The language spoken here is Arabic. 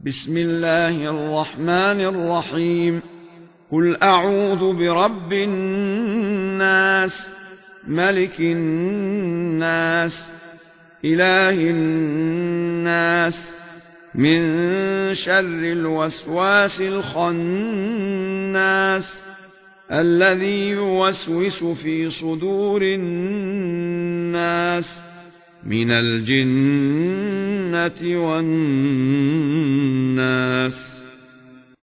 بسم الله الرحمن الرحيم. قل أعوذ برب الناس، ملك الناس، إله الناس، من شر الوسواس الخناس، الذي يوسوس في صدور الناس من الجنة والناس.